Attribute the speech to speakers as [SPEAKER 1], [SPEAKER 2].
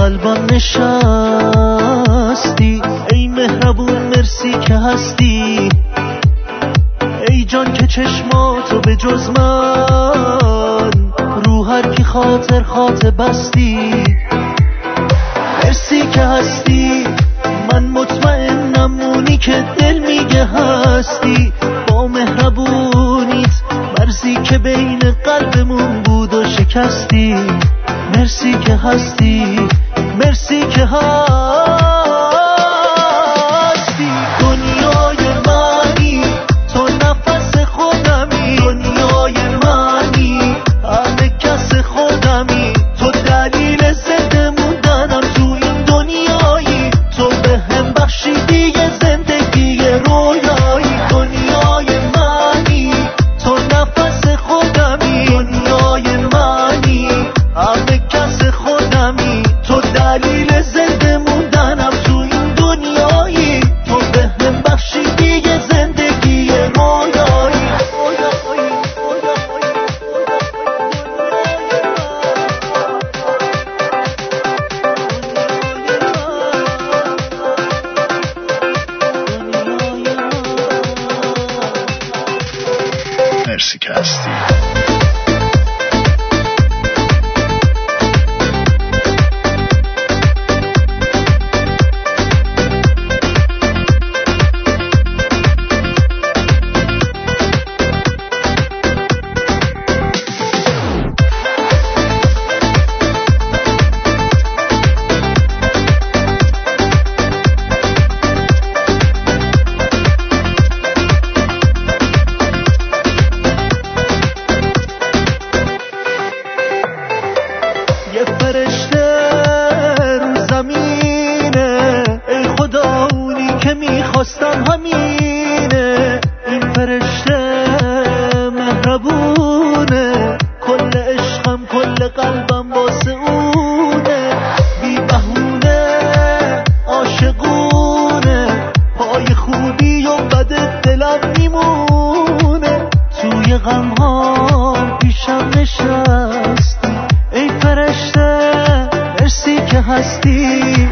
[SPEAKER 1] قلبم نشستی. ای مهربون مرسی که هستی، ای جان که چشماتو به جز من رو هر کی خاطر خاطر بستی. مرسی که هستی، من مطمئنم اونی که دل میگه هستی. با مهربونیت مرزی که بین قلبمون بود و شکستی. مرسی که هستی، مرسی که هستی. دنیای منی تو نفس خودمی، دنیای منی همه کس خودمی. تو دلیل زنده موندنم تو این دنیایی، تو به هم بخشیدی یه زندگی رویایی. دنیای منی تو نفس خودمی، دنیای منی همه کس خودمی. تو دلیل زنده موندنم تو این دنیایی، تو به هم بخشیدی یه زندگی رویایی.
[SPEAKER 2] مرسی که هستی.
[SPEAKER 1] یه فرشته رو زمینه، ای خدا اونی که میخواستم همینه. این فرشته مهربونه، کل عشقم کل قلبم واسه اونه. بی بهونه عاشقونه، پای خوبی و بد دلم میمونه. توی غمها پیشم نشستی، ای فرشته مرسی که هستی.